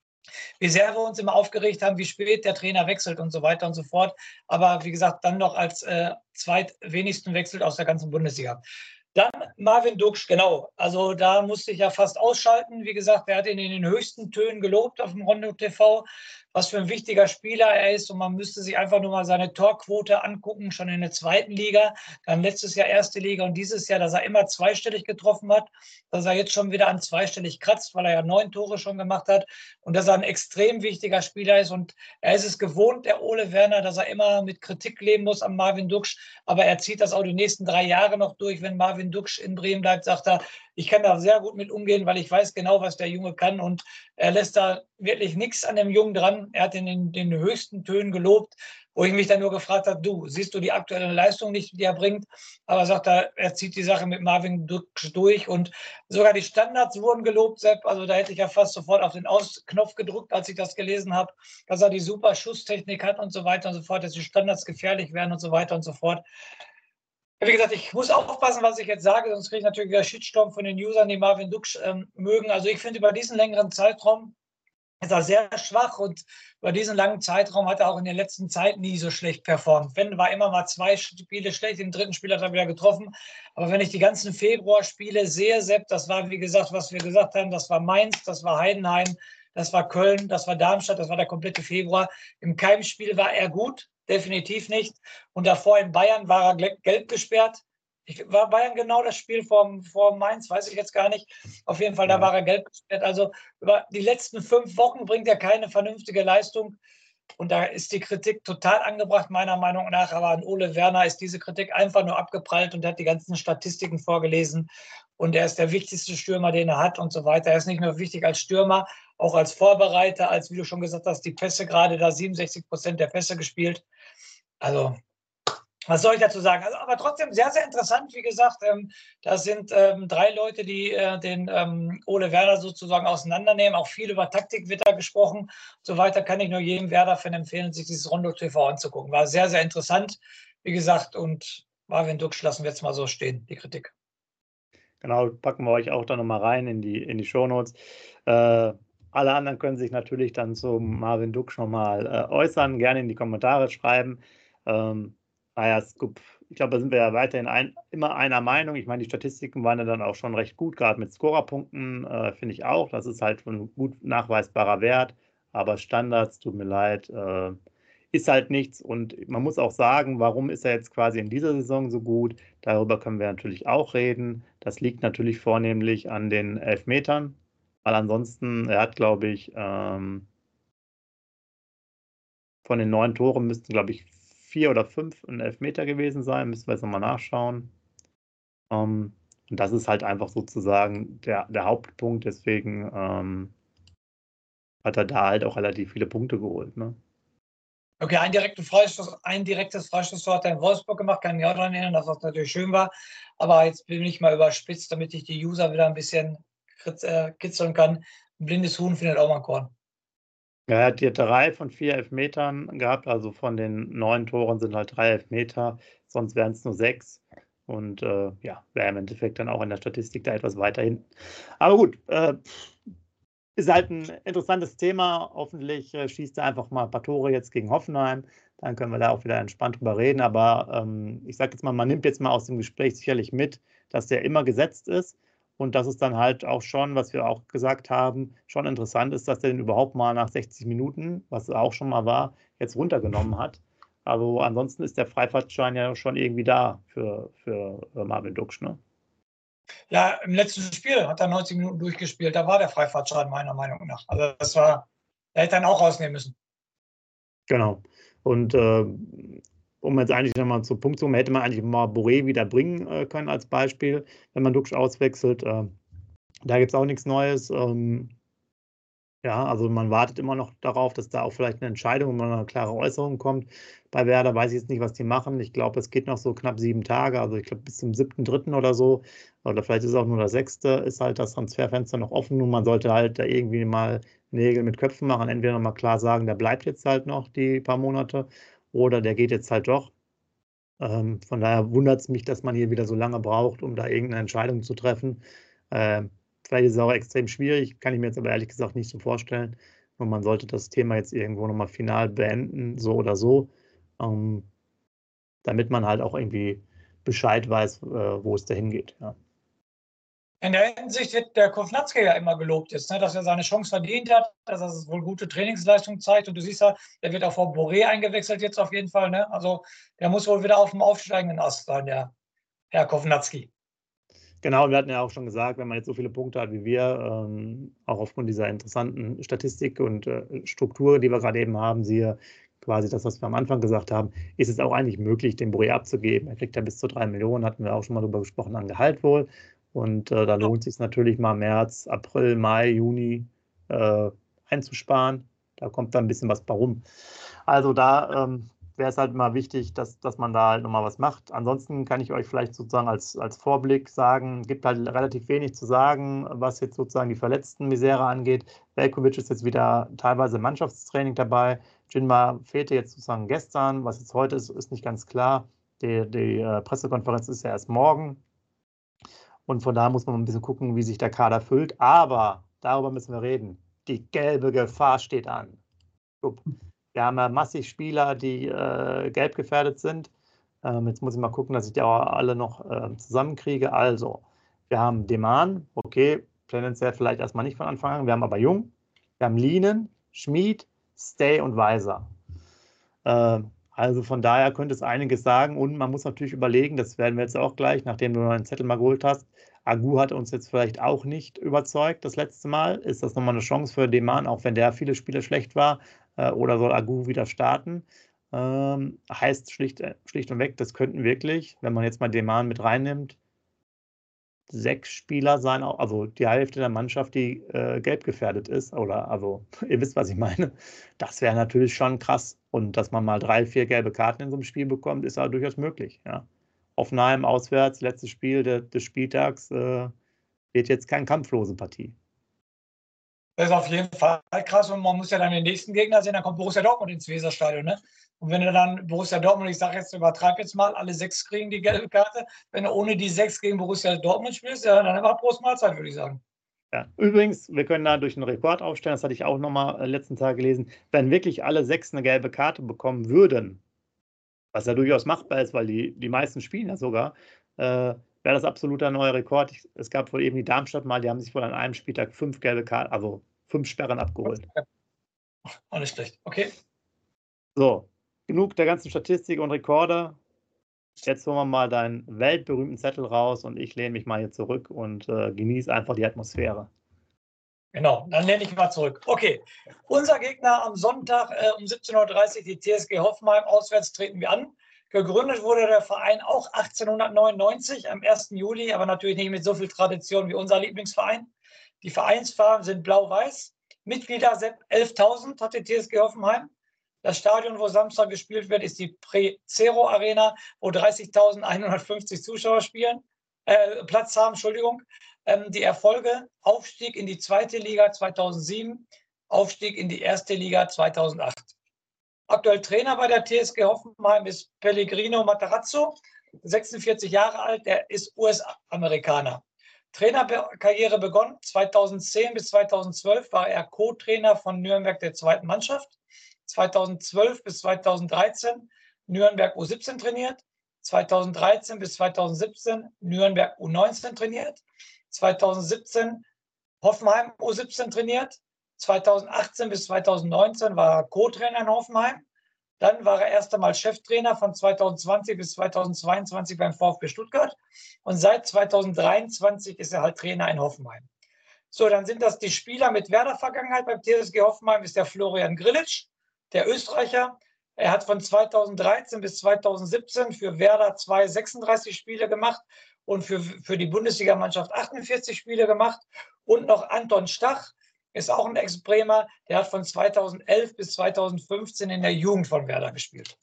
wie sehr wir uns immer aufgeregt haben, wie spät der Trainer wechselt und so weiter und so fort. Aber wie gesagt, dann noch als äh, zweitwenigsten wechselt aus der ganzen Bundesliga. Dann Marvin Duksch, genau. Also da musste ich ja fast ausschalten. Wie gesagt, er hat ihn in den höchsten Tönen gelobt auf dem Rondo T V, was für ein wichtiger Spieler er ist. Und man müsste sich einfach nur mal seine Torquote angucken, schon in der zweiten Liga. Dann letztes Jahr erste Liga und dieses Jahr, dass er immer zweistellig getroffen hat. Dass er jetzt schon wieder an zweistellig kratzt, weil er ja neun Tore schon gemacht hat. Und dass er ein extrem wichtiger Spieler ist. Und er ist es gewohnt, der Ole Werner, dass er immer mit Kritik leben muss an Marvin Duksch. Aber er zieht das auch die nächsten drei Jahre noch durch, wenn Marvin Duksch in Bremen bleibt, sagt er, ich kann da sehr gut mit umgehen, weil ich weiß genau, was der Junge kann und er lässt da wirklich nichts an dem Jungen dran. Er hat ihn in den höchsten Tönen gelobt, wo ich mich dann nur gefragt habe, du, siehst du die aktuelle Leistung nicht, die er bringt? Aber sagt er, er zieht die Sache mit Marvin Duksch durch und sogar die Standards wurden gelobt, Sepp. Also da hätte ich ja fast sofort auf den Ausknopf gedrückt, als ich das gelesen habe, dass er die super Schusstechnik hat und so weiter und so fort, dass die Standards gefährlich werden und so weiter und so fort. Wie gesagt, ich muss aufpassen, was ich jetzt sage, sonst kriege ich natürlich wieder Shitstorm von den Usern, die Marvin Duksch ähm, mögen. Also ich finde, über diesen längeren Zeitraum ist er sehr schwach und über diesen langen Zeitraum hat er auch in der letzten Zeit nie so schlecht performt. Wenn, war immer mal zwei Spiele schlecht, im dritten Spiel hat er wieder getroffen. Aber wenn ich die ganzen Februarspiele sehe, Sepp, das war, wie gesagt, was wir gesagt haben, das war Mainz, das war Heidenheim, das war Köln, das war Darmstadt, das war der komplette Februar. Im Keimspiel war er gut. Definitiv nicht. Und davor in Bayern war er gelb gesperrt. Ich, war Bayern genau das Spiel vor, vor Mainz? Weiß ich jetzt gar nicht. Auf jeden Fall, da ja. war er gelb gesperrt. Also über die letzten fünf Wochen bringt er keine vernünftige Leistung. Und da ist die Kritik total angebracht, meiner Meinung nach. Aber an Ole Werner ist diese Kritik einfach nur abgeprallt und hat die ganzen Statistiken vorgelesen. Und er ist der wichtigste Stürmer, den er hat und so weiter. Er ist nicht nur wichtig als Stürmer, auch als Vorbereiter, als, wie du schon gesagt hast, die Pässe gerade da, siebenundsechzig Prozent der Pässe gespielt. Also, was soll ich dazu sagen? Also, aber trotzdem sehr, sehr interessant. Wie gesagt, ähm, da sind ähm, drei Leute, die äh, den ähm, Ole Werner sozusagen auseinandernehmen. Auch viel über Taktik wird da gesprochen. So weiter kann ich nur jedem Werder-Fan empfehlen, sich dieses Rondo T V anzugucken. War sehr, sehr interessant, wie gesagt. Und Marvin Duksch lassen wir jetzt mal so stehen, die Kritik. Genau, packen wir euch auch da nochmal rein in die, in die Shownotes. Äh, alle anderen können sich natürlich dann zum Marvin Duksch nochmal äh, äußern, gerne in die Kommentare schreiben. Ähm, naja, Scoop, ich glaube, da sind wir ja weiterhin ein, immer einer Meinung. Ich meine, die Statistiken waren ja dann auch schon recht gut, gerade mit Scorerpunkten, äh, finde ich auch. Das ist halt ein gut nachweisbarer Wert, aber Standards, tut mir leid, äh, ist halt nichts. Und man muss auch sagen, warum ist er jetzt quasi in dieser Saison so gut? Darüber können wir natürlich auch reden. Das liegt natürlich vornehmlich an den Elfmetern, weil ansonsten, er hat, glaube ich, ähm, von den neun Toren müssten, glaube ich, vier oder fünf ein Elfmeter gewesen sein. Müssen wir jetzt nochmal nachschauen. Ähm, und das ist halt einfach sozusagen der, der Hauptpunkt. Deswegen ähm, hat er da halt auch relativ viele Punkte geholt. Ne? Okay, ein, direkten Freistoß, ein direktes Freistoßtor hat er in Wolfsburg gemacht, kann ich mich auch daran erinnern, dass das natürlich schön war. Aber jetzt bin ich mal überspitzt, damit ich die User wieder ein bisschen kitzeln kann. Ein blindes Huhn findet auch mal ein Korn. Er hat hier drei von vier Elfmetern gehabt, also von den neun Toren sind halt drei Elfmeter, sonst wären es nur sechs. Und äh, ja, wäre im Endeffekt dann auch in der Statistik da etwas weiter hinten. Aber gut, äh, ist halt ein interessantes Thema. Hoffentlich äh, schießt er einfach mal ein paar Tore jetzt gegen Hoffenheim. Dann können wir da auch wieder entspannt drüber reden. Aber ähm, ich sage jetzt mal, man nimmt jetzt mal aus dem Gespräch sicherlich mit, dass der immer gesetzt ist. Und dass es dann halt auch schon, was wir auch gesagt haben, schon interessant ist, dass der den überhaupt mal nach sechzig Minuten, was auch schon mal war, jetzt runtergenommen hat. Aber ansonsten ist der Freifahrtschein ja schon irgendwie da für, für Marvin Duksch, ne? Ja, im letzten Spiel hat er neunzig Minuten durchgespielt. Da war der Freifahrtschein meiner Meinung nach. Also das war, er hätte dann auch rausnehmen müssen. Genau. Und äh, um jetzt eigentlich nochmal zum Punkt zu kommen, hätte man eigentlich mal Boré wieder bringen äh, können als Beispiel, wenn man Duksch auswechselt. Äh, da gibt es auch nichts Neues. Ähm, ja, also man wartet immer noch darauf, dass da auch vielleicht eine Entscheidung oder eine klare Äußerung kommt. Bei Werder weiß ich jetzt nicht, was die machen. Ich glaube, es geht noch so knapp sieben Tage, also ich glaube bis zum siebten dritten oder so. Oder vielleicht ist es auch nur der sechste, ist halt das Transferfenster noch offen und man sollte halt da irgendwie mal Nägel mit Köpfen machen. Entweder nochmal klar sagen, der bleibt jetzt halt noch die paar Monate oder der geht jetzt halt doch. Ähm, von daher wundert es mich, dass man hier wieder so lange braucht, um da irgendeine Entscheidung zu treffen. Ähm, vielleicht ist es auch extrem schwierig, kann ich mir jetzt aber ehrlich gesagt nicht so vorstellen. Und man sollte das Thema jetzt irgendwo nochmal final beenden, so oder so, ähm, damit man halt auch irgendwie Bescheid weiß, äh, wo es dahin geht. Ja. In der Hinsicht wird der Kovnatski ja immer gelobt jetzt, ne, dass er seine Chance verdient hat, dass er wohl gute Trainingsleistung zeigt. Und du siehst ja, der wird auch vor Boré eingewechselt jetzt auf jeden Fall. Ne? Also der muss wohl wieder auf dem aufsteigenden Ast sein, der Herr Kovnatski. Genau, wir hatten ja auch schon gesagt, wenn man jetzt so viele Punkte hat wie wir, ähm, auch aufgrund dieser interessanten Statistik und äh, Struktur, die wir gerade eben haben, siehe quasi das, was wir am Anfang gesagt haben, ist es auch eigentlich möglich, den Boré abzugeben. Er kriegt ja bis zu drei Millionen, hatten wir auch schon mal drüber gesprochen, an Gehalt wohl. Und äh, da lohnt es sich natürlich mal März, April, Mai, Juni äh, einzusparen. Da kommt dann ein bisschen was bei rum. Also da ähm, wäre es halt mal wichtig, dass, dass man da halt nochmal was macht. Ansonsten kann ich euch vielleicht sozusagen als, als Vorblick sagen, gibt halt relativ wenig zu sagen, was jetzt sozusagen die Verletzten-Misere angeht. Veljković ist jetzt wieder teilweise im Mannschaftstraining dabei. Jinma fehlte jetzt sozusagen gestern. Was jetzt heute ist, ist nicht ganz klar. Die, die äh, Pressekonferenz ist ja erst morgen. Und von daher muss man ein bisschen gucken, wie sich der Kader füllt. Aber darüber müssen wir reden. Die gelbe Gefahr steht an. Wir haben ja massig Spieler, die äh, gelb gefährdet sind. Ähm, jetzt muss ich mal gucken, dass ich die auch alle noch äh, zusammenkriege. Also, wir haben Deman, okay, tendenziell vielleicht erstmal nicht von Anfang an. Wir haben aber Jung, wir haben Lienen, Schmid, Stay und Weiser. Äh, also von daher könnte es einiges sagen. Und man muss natürlich überlegen, das werden wir jetzt auch gleich, nachdem du einen Zettel mal geholt hast. Agu hat uns jetzt vielleicht auch nicht überzeugt das letzte Mal. Ist das nochmal eine Chance für Deman, auch wenn der viele Spiele schlecht war? Oder soll Agu wieder starten? Ähm, heißt schlicht, schlicht und weg, das könnten wirklich, wenn man jetzt mal Deman mit reinnimmt, sechs Spieler sein, also die Hälfte der Mannschaft, die äh, gelb gefährdet ist. Oder also, ihr wisst, was ich meine. Das wäre natürlich schon krass. Und dass man mal drei, vier gelbe Karten in so einem Spiel bekommt, ist ja durchaus möglich. Ja. Hoffenheim auswärts, letztes Spiel de, des Spieltags, äh, wird jetzt keine kampflose Partie. Das ist auf jeden Fall krass und man muss ja dann den nächsten Gegner sehen, dann kommt Borussia Dortmund ins Weserstadion. Ne? Und wenn du dann Borussia Dortmund, ich sage jetzt, übertreib jetzt mal, alle sechs kriegen die gelbe Karte, wenn du ohne die sechs gegen Borussia Dortmund spielst, ja, dann immer Prost Mahlzeit, würde ich sagen. Ja. Übrigens, wir können da durch einen Rekord aufstellen, das hatte ich auch nochmal äh, letzten Tag gelesen, wenn wirklich alle sechs eine gelbe Karte bekommen würden, was ja durchaus machbar ist, weil die, die meisten spielen ja sogar, äh, wäre das absoluter neuer Rekord. Ich, es gab wohl eben die Darmstadt mal, die haben sich wohl an einem Spieltag fünf gelbe Karten, also fünf Sperren abgeholt. Auch nicht schlecht, okay. So, genug der ganzen Statistik und Rekorde. Jetzt holen wir mal deinen weltberühmten Zettel raus und ich lehne mich mal hier zurück und äh, genieße einfach die Atmosphäre. Genau, dann lehne ich mal zurück. Okay, unser Gegner am Sonntag äh, um siebzehn Uhr dreißig, die T S G Hoffenheim. Auswärts treten wir an. Gegründet wurde der Verein auch achtzehnhundertneunundneunzig am ersten Juli, aber natürlich nicht mit so viel Tradition wie unser Lieblingsverein. Die Vereinsfarben sind blau-weiß. Mitglieder elftausend hat die T S G Hoffenheim. Das Stadion, wo Samstag gespielt wird, ist die Pre-Zero Arena, wo dreißigtausendeinhundertfünfzig Zuschauer spielen, äh, Platz haben. Entschuldigung. Ähm, die Erfolge: Aufstieg in die zweite Liga zweitausendsieben, Aufstieg in die erste Liga zweitausendacht. Aktuell Trainer bei der T S G Hoffenheim ist Pellegrino Matarazzo, sechsundvierzig Jahre alt, der ist U S-Amerikaner. Trainerkarriere begonnen zweitausendzehn bis zweitausendzwölf, war er Co-Trainer von Nürnberg der zweiten Mannschaft. zweitausendzwölf bis zweitausenddreizehn Nürnberg U siebzehn trainiert. zweitausenddreizehn bis zweitausendsiebzehn Nürnberg U neunzehn trainiert. zweitausendsiebzehn Hoffenheim U siebzehn trainiert. zweitausendachtzehn bis zweitausendneunzehn war er Co-Trainer in Hoffenheim. Dann war er erst einmal Cheftrainer von zweitausendzwanzig bis zweitausendzweiundzwanzig beim VfB Stuttgart. Und seit zweitausenddreiundzwanzig ist er halt Trainer in Hoffenheim. So, dann sind das die Spieler mit Werder-Vergangenheit beim T S G Hoffenheim, ist der Florian Grillitsch, der Österreicher. Er hat von zweitausenddreizehn bis zweitausendsiebzehn für Werder zwei sechsunddreißig Spiele gemacht und für, für die Bundesligamannschaft achtundvierzig Spiele gemacht. Und noch Anton Stach, ist auch ein Ex-Bremer, der hat von zweitausendelf bis zweitausendfünfzehn in der Jugend von Werder gespielt.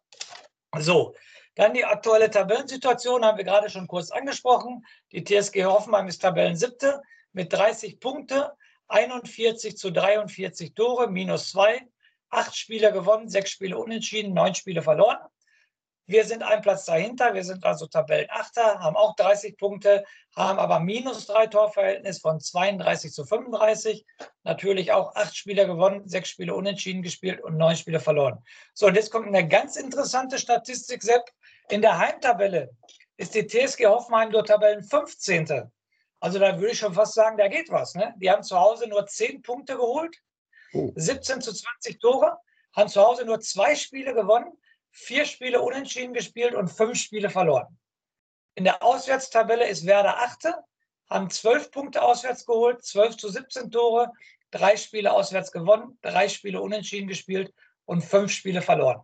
So, dann die aktuelle Tabellensituation haben wir gerade schon kurz angesprochen. Die T S G Hoffenheim ist Tabellensiebte mit dreißig Punkte, einundvierzig zu dreiundvierzig Tore, minus zwei, acht Spiele gewonnen, sechs Spiele unentschieden, neun Spiele verloren. Wir sind ein Platz dahinter, wir sind also Tabellenachter, haben auch dreißig Punkte, haben aber minus drei Torverhältnis von zweiunddreißig zu fünfunddreißig. Natürlich auch acht Spiele gewonnen, sechs Spiele unentschieden gespielt und neun Spiele verloren. So, und jetzt kommt eine ganz interessante Statistik, Sepp. In der Heimtabelle ist die T S G Hoffenheim nur Tabellenfünfzehnte. Also da würde ich schon fast sagen, da geht was. Ne? Die haben zu Hause nur zehn Punkte geholt, oh. siebzehn zu zwanzig Tore, haben zu Hause nur zwei Spiele gewonnen, vier Spiele unentschieden gespielt und fünf Spiele verloren. In der Auswärtstabelle ist Werder Achte, haben zwölf Punkte auswärts geholt, zwölf zu siebzehn Tore, drei Spiele auswärts gewonnen, drei Spiele unentschieden gespielt und fünf Spiele verloren.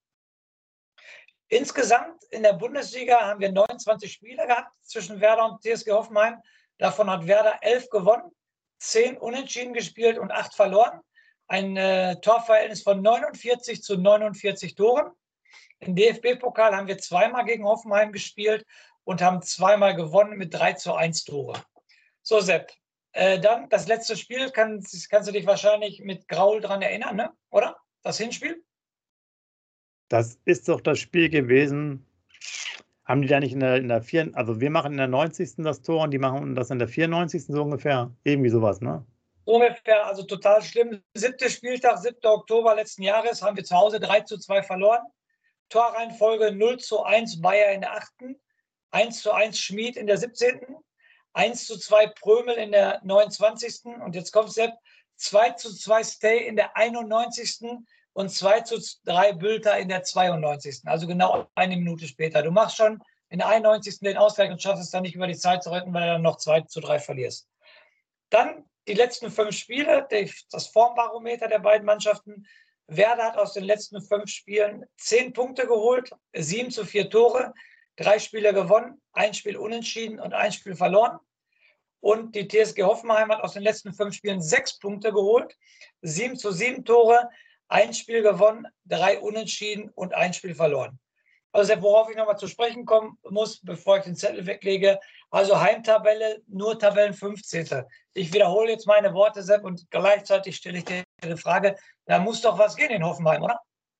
Insgesamt in der Bundesliga haben wir neunundzwanzig Spiele gehabt zwischen Werder und T S G Hoffenheim. Davon hat Werder elf gewonnen, zehn unentschieden gespielt und acht verloren. Ein äh, Torverhältnis von neunundvierzig zu neunundvierzig Toren. Im D F B-Pokal haben wir zweimal gegen Hoffenheim gespielt und haben zweimal gewonnen mit drei zu eins Tore. So, Sepp, äh, dann das letzte Spiel, kann, kannst du dich wahrscheinlich mit Graul dran erinnern, ne? Oder? Das Hinspiel? Das ist doch das Spiel gewesen. Haben die da nicht in der, in der vier, also wir machen in der neunzigsten das Tor und die machen das in der vierundneunzigsten so ungefähr? Irgendwie sowas, ne? Ungefähr, also total schlimm. Siebter Spieltag, siebter Oktober letzten Jahres, haben wir zu Hause drei zu zwei verloren. Torreihenfolge null zu eins Bayer in der achten, eins zu eins Schmid in der siebzehnten, eins zu zwei Prömel in der neunundzwanzigsten und jetzt kommt Sepp, zwei zu zwei Stay in der einundneunzigsten und zwei zu drei Bülter in der zweiundneunzigsten Also genau eine Minute später. Du machst schon in der einundneunzigsten den Ausgleich und schaffst es dann nicht über die Zeit zu retten, weil du dann noch zwei zu drei verlierst. Dann die letzten fünf Spiele, das Formbarometer der beiden Mannschaften. Werder hat aus den letzten fünf Spielen zehn Punkte geholt, sieben zu vier Tore, drei Spiele gewonnen, ein Spiel unentschieden und ein Spiel verloren. Und die T S G Hoffenheim hat aus den letzten fünf Spielen sechs Punkte geholt, sieben zu sieben Tore, ein Spiel gewonnen, drei unentschieden und ein Spiel verloren. Also worauf ich nochmal zu sprechen kommen muss, bevor ich den Zettel weglege, also Heimtabelle, nur Tabellen fünfzehnte Ich wiederhole jetzt meine Worte, Sepp, und gleichzeitig stelle ich dir eine Frage, da muss doch was gehen in Hoffenheim, oder?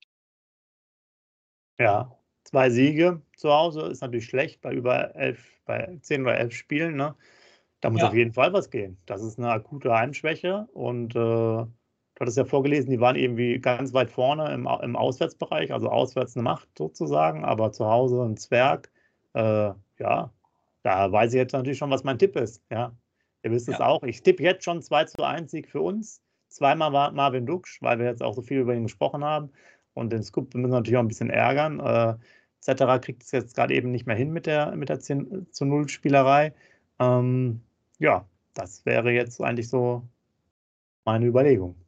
Ja, zwei Siege zu Hause ist natürlich schlecht bei über elf, bei zehn oder elf Spielen, ne? Da muss Ja. auf jeden Fall was gehen. Das ist eine akute Heimschwäche und äh, du hattest ja vorgelesen, die waren irgendwie ganz weit vorne im, Au- im Auswärtsbereich, also auswärts eine Macht sozusagen, aber zu Hause ein Zwerg. Äh, ja, da weiß ich jetzt natürlich schon, was mein Tipp ist. Ja, ihr wisst es Ja. auch. Ich tippe jetzt schon zwei zu eins Sieg für uns. Zweimal war Marvin Duksch, weil wir jetzt auch so viel über ihn gesprochen haben. Und den Scoop müssen wir natürlich auch ein bisschen ärgern. Äh, et cetera kriegt es jetzt gerade eben nicht mehr hin mit der, mit der zehn zu null Spielerei. Ähm, ja, das wäre jetzt eigentlich so meine Überlegung.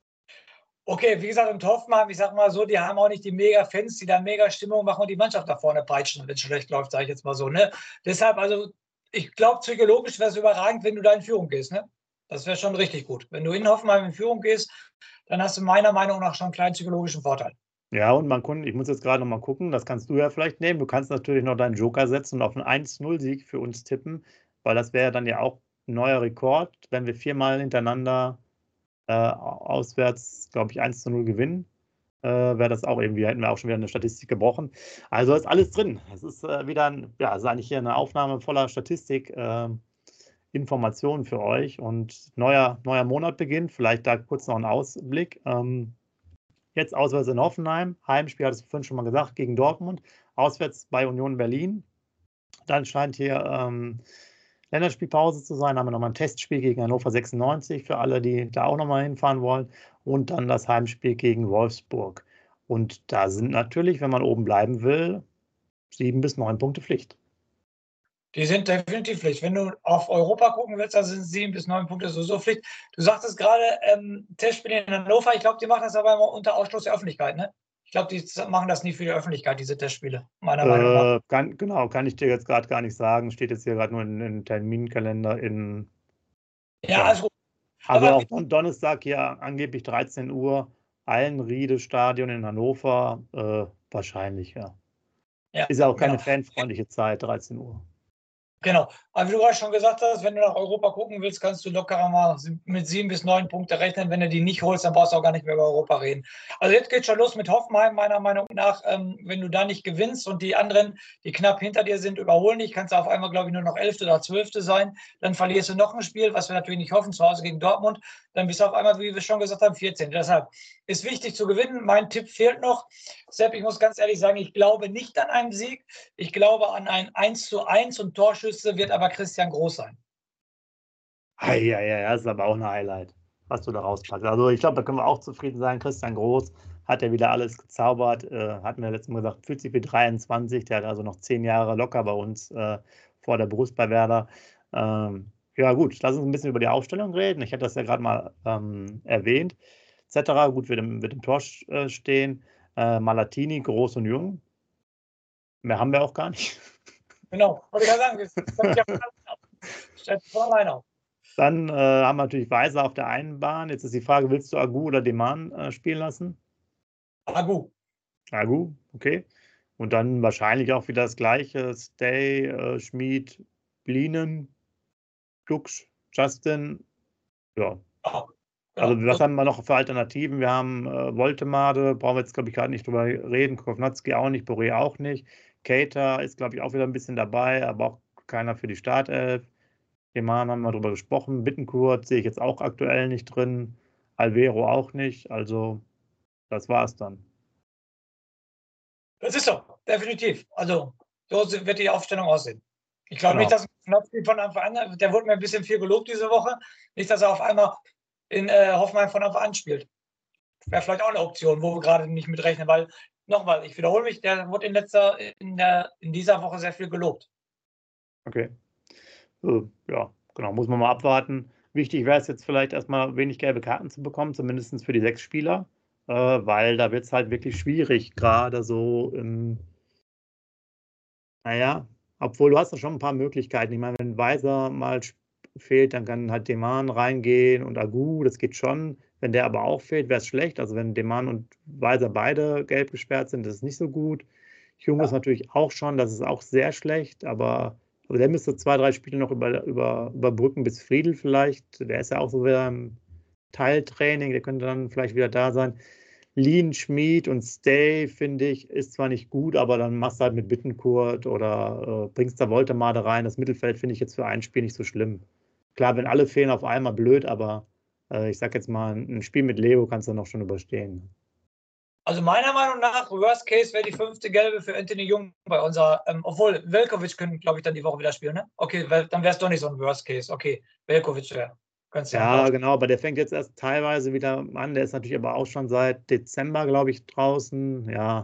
Okay, wie gesagt, und Hoffenheim, ich sag mal so, die haben auch nicht die Mega-Fans, die da mega Stimmung machen und die Mannschaft da vorne peitschen, wenn es schlecht läuft, sage ich jetzt mal so. Ne? Deshalb, also, ich glaube, psychologisch wäre es überragend, wenn du da in Führung gehst. Ne? Das wäre schon richtig gut. Wenn du in Hoffenheim in Führung gehst, dann hast du meiner Meinung nach schon einen kleinen psychologischen Vorteil. Ja, und man kann, ich muss jetzt gerade noch mal gucken, das kannst du ja vielleicht nehmen. Du kannst natürlich noch deinen Joker setzen und auf einen eins null Sieg für uns tippen, weil das wäre dann ja auch ein neuer Rekord, wenn wir viermal hintereinander äh, auswärts, glaube ich, eins zu null gewinnen. Äh, wäre das auch irgendwie, hätten wir auch schon wieder eine Statistik gebrochen. Also ist alles drin. Es ist äh, wieder ein, ja, es ist eigentlich hier eine Aufnahme voller Statistik, äh, Informationen für euch und neuer, neuer Monat beginnt. Vielleicht da kurz noch ein Ausblick. Ähm, Jetzt auswärts in Hoffenheim, Heimspiel, hattest du vorhin schon mal gesagt, gegen Dortmund, auswärts bei Union Berlin. Dann scheint hier ähm, Länderspielpause zu sein, haben wir nochmal ein Testspiel gegen Hannover sechsundneunzig für alle, die da auch nochmal hinfahren wollen. Und dann das Heimspiel gegen Wolfsburg. Und da sind natürlich, wenn man oben bleiben will, sieben bis neun Punkte Pflicht. Die sind definitiv Pflicht. Wenn du auf Europa gucken willst, dann sind sieben bis neun Punkte sowieso Pflicht. Du sagtest gerade, ähm, Testspiel in Hannover, ich glaube, die machen das aber immer unter Ausschluss der Öffentlichkeit, ne? Ich glaube, die machen das nicht für die Öffentlichkeit, diese Testspiele, meiner Meinung nach. Äh, kann, genau, kann ich dir jetzt gerade gar nicht sagen. Steht jetzt hier gerade nur in den Terminkalender in, Ja, ja, also gut. also Aber auch Don Donnerstag hier angeblich dreizehn Uhr, Allenriede-Stadion in Hannover, äh, wahrscheinlich, ja. ja, Ist ja auch keine genau. fanfreundliche Zeit, dreizehn Uhr. Genau. Aber wie du gerade schon gesagt hast, wenn du nach Europa gucken willst, kannst du lockerer mal mit sieben bis neun Punkte rechnen. Wenn du die nicht holst, dann brauchst du auch gar nicht mehr über Europa reden. Also jetzt geht schon los mit Hoffenheim, meiner Meinung nach. Ähm, wenn du da nicht gewinnst und die anderen, die knapp hinter dir sind, überholen dich, kannst du auf einmal, glaube ich, nur noch Elfte oder Zwölfte sein. Dann verlierst du noch ein Spiel, was wir natürlich nicht hoffen, zu Hause gegen Dortmund. Dann bist du auf einmal, wie wir schon gesagt haben, vierzehnte Deshalb ist wichtig zu gewinnen. Mein Tipp fehlt noch. Sepp, ich muss ganz ehrlich sagen, ich glaube nicht an einen Sieg. Ich glaube an ein eins zu eins und Torschüsse wird aber Christian Groß sein. Ja, ja, ja, das ist aber auch ein Highlight, was du da rauspackst. Also ich glaube, da können wir auch zufrieden sein. Christian Groß hat ja wieder alles gezaubert. Äh, hatten wir letztes Mal gesagt, fühlt sich wie dreiundzwanzig. Der hat also noch zehn Jahre locker bei uns äh, vor der Brust bei Werder. Ähm, ja gut, lass uns ein bisschen über die Aufstellung reden. Ich hatte das ja gerade mal ähm, erwähnt. et cetera. Gut, wird im, wird im Tor äh, stehen. Äh, Malatini, groß und jung. Mehr haben wir auch gar nicht. Genau, wollte ich gerade sagen, das kommt ja stellt von alleine auf. Dann äh, haben wir natürlich Weiser auf der einen Bahn. Jetzt ist die Frage, willst du Agu oder Deman äh, spielen lassen? Agu. Agu, okay. Und dann wahrscheinlich auch wieder das gleiche. Stay, äh, Schmid, Blienen, Dux, Justin. Ja. Ja, Also genau. was haben wir noch für Alternativen? Wir haben äh, Woltemade, brauchen wir jetzt, glaube ich, gerade nicht drüber reden. Kovnatski auch nicht, Boré auch nicht. Keita ist, glaube ich, auch wieder ein bisschen dabei, aber auch keiner für die Startelf. Deman haben wir drüber gesprochen. Bittencourt sehe ich jetzt auch aktuell nicht drin. Alvero auch nicht. Also, das war es dann. Das ist so, definitiv. Also, so wird die Aufstellung aussehen. Ich glaube Genau. nicht, dass Knopfspiel von Anfang an, der wurde mir ein bisschen viel gelobt diese Woche. Nicht, dass er auf einmal in äh, Hoffenheim von Anfang an spielt. Wäre vielleicht auch eine Option, wo wir gerade nicht mit rechnen, weil, nochmal, ich wiederhole mich, der wurde in, letzter, in, der, in dieser Woche sehr viel gelobt. Okay. Äh, ja, genau, muss man mal abwarten. Wichtig wäre es jetzt vielleicht erstmal wenig gelbe Karten zu bekommen, zumindest für die sechs Spieler, äh, weil da wird es halt wirklich schwierig, gerade so im, naja, obwohl du hast da schon ein paar Möglichkeiten. Ich meine, wenn Weiser mal fehlt, dann kann halt Deman reingehen und Agu, das geht schon. Wenn der aber auch fehlt, wäre es schlecht. Also wenn Deman und Weiser beide gelb gesperrt sind, das ist nicht so gut. Jung ist natürlich auch schon, das ist auch sehr schlecht, aber also der müsste zwei, drei Spiele noch über, über, überbrücken bis Friedl vielleicht. Der ist ja auch so wieder im Teiltraining, der könnte dann vielleicht wieder da sein. Lien, Schmid und Stay, finde ich, ist zwar nicht gut, aber dann machst du halt mit Bittencourt oder äh, bringst da Woltemade rein. Das Mittelfeld finde ich jetzt für ein Spiel nicht so schlimm. Klar, wenn alle fehlen auf einmal, blöd, aber äh, ich sag jetzt mal, ein Spiel mit Leo kannst du noch schon überstehen. Also meiner Meinung nach, Worst Case wäre die fünfte Gelbe für Anthony Jung bei unserer, ähm, obwohl Veljkovic können, glaube ich, dann die Woche wieder spielen, ne? Okay, weil, dann wäre es doch nicht so ein Worst Case. Okay, Veljkovic wäre. Ja, genau, aber der fängt jetzt erst teilweise wieder an. Der ist natürlich aber auch schon seit Dezember, glaube ich, draußen. Ja,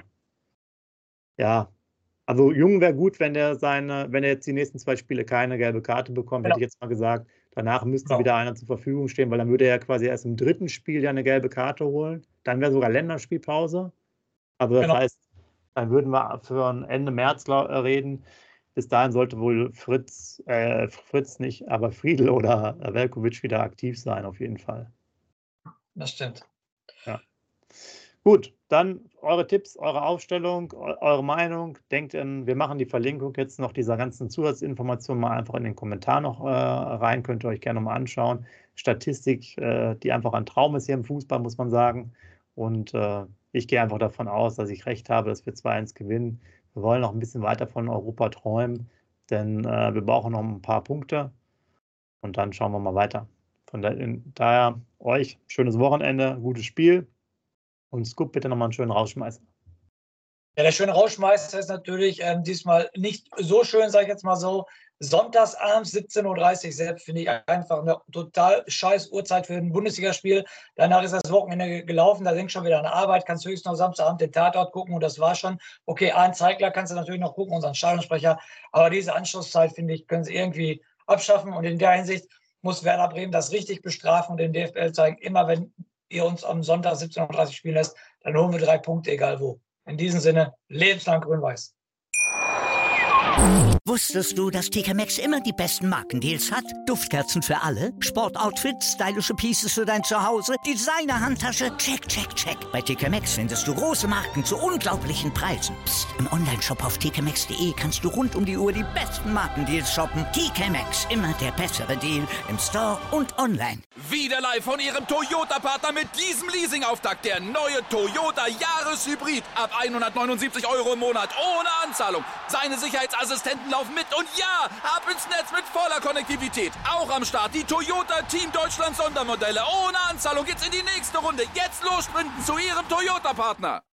ja. Also Jung wäre gut, wenn der seine, wenn er jetzt die nächsten zwei Spiele keine gelbe Karte bekommt, genau. Hätte ich jetzt mal gesagt. Danach müsste genau. wieder einer zur Verfügung stehen, weil dann würde er ja quasi erst im dritten Spiel ja eine gelbe Karte holen. Dann wäre sogar Länderspielpause. Also das genau. heißt, dann würden wir für Ende März reden. Bis dahin sollte wohl Fritz, äh, Fritz nicht, aber Friedl oder Veljkovic wieder aktiv sein, auf jeden Fall. Das stimmt. Ja. Gut, dann eure Tipps, eure Aufstellung, eure Meinung. Denkt in, wir machen die Verlinkung jetzt noch dieser ganzen Zusatzinformationen mal einfach in den Kommentar noch äh, rein. Könnt ihr euch gerne mal anschauen. Statistik, äh, die einfach ein Traum ist hier im Fußball, muss man sagen. Und äh, ich gehe einfach davon aus, dass ich recht habe, dass wir zwei eins gewinnen. Wir wollen noch ein bisschen weiter von Europa träumen, denn äh, wir brauchen noch ein paar Punkte und dann schauen wir mal weiter. Von da, in, daher euch schönes Wochenende, gutes Spiel und Scoop bitte nochmal einen schönen Rausschmeißer. Ja, der schöne Rausschmeißer ist natürlich ähm, diesmal nicht so schön, sage ich jetzt mal so. Sonntagsabends siebzehn Uhr dreißig, selbst finde ich einfach eine total scheiß Uhrzeit für ein Bundesligaspiel. Danach ist das Wochenende gelaufen, da denkst du schon wieder an Arbeit, kannst höchstens noch Samstagabend den Tatort gucken und das war schon. Okay, Arne Zeigler kannst du natürlich noch gucken, unseren Stadionsprecher, aber diese Anschlusszeit, finde ich, können sie irgendwie abschaffen und in der Hinsicht muss Werder Bremen das richtig bestrafen und den D F L zeigen, immer wenn ihr uns am Sonntag siebzehn Uhr dreißig spielen lässt, dann holen wir drei Punkte, egal wo. In diesem Sinne, lebenslang grün-weiß. Wusstest du, dass T K Maxx immer die besten Markendeals hat? Duftkerzen für alle, Sportoutfits, stylische Pieces für dein Zuhause, Designer-Handtasche, check, check, check. Bei T K Maxx findest du große Marken zu unglaublichen Preisen. Psst. Im Onlineshop auf t k maxx punkt d e kannst du rund um die Uhr die besten Markendeals shoppen. T K Maxx, immer der bessere Deal im Store und online. Wieder live von Ihrem Toyota-Partner mit diesem Leasing-Auftakt. Der neue Toyota Jahreshybrid. Ab hundertneunundsiebzig Euro im Monat ohne Anzahlung. Seine Sicherheitsassistenten laufen mit und ja, ab ins Netz mit voller Konnektivität. Auch am Start die Toyota Team Deutschland Sondermodelle. Ohne Anzahlung geht's in die nächste Runde. Jetzt los sprinten zu Ihrem Toyota-Partner.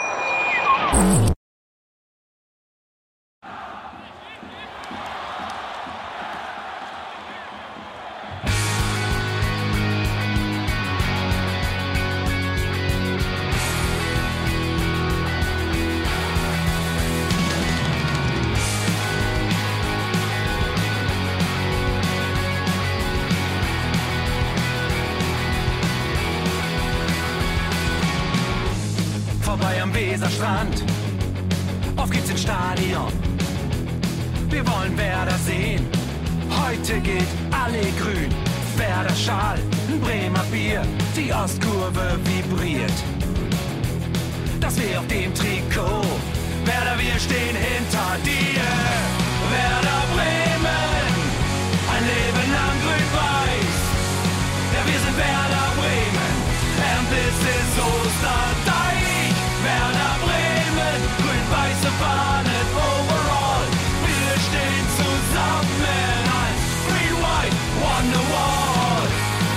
Vorbei am Weserstrand, auf geht's ins Stadion. Wir wollen Werder sehen, heute gilt alle grün. Werder Schal, ein Bremer Bier, die Ostkurve vibriert. Das weh auf dem Trikot, Werder, wir stehen hinter dir. Werder Bremen, ein Leben lang grün-weiß. Ja, wir sind Werder Bremen, and this is Osterdeich. Werder Bremen, grün-weiße Fahnen overall. Wir stehen zusammen als Green White Wonderwall.